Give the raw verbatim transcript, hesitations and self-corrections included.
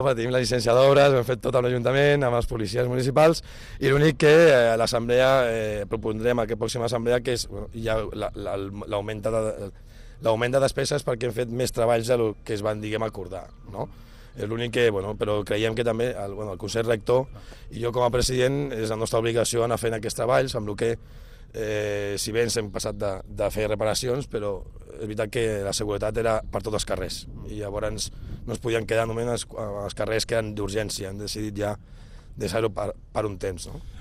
Tenim la llicència d'obres, ho hem fet tot amb l'Ajuntament, amb els policies municipals, i l'únic que a l'Assemblea eh, propondrem a aquesta pròxima Assemblea que és bueno, ja l'augment de, l'augment de despeses perquè hem fet més treballs del que es van, diguem, acordar, no? És l'únic que, bueno, però creiem que també el, bueno, el Consell Rector i jo com a president és la nostra obligació anar fent aquests treballs, amb el que Eh, si bé ens hem passat de, de fer reparacions, però és veritat que la seguretat era per tots els carrers i llavors no es podien quedar només els, els carrers que eren d'urgència, hem decidit ja deixar-ho per, per un temps, no?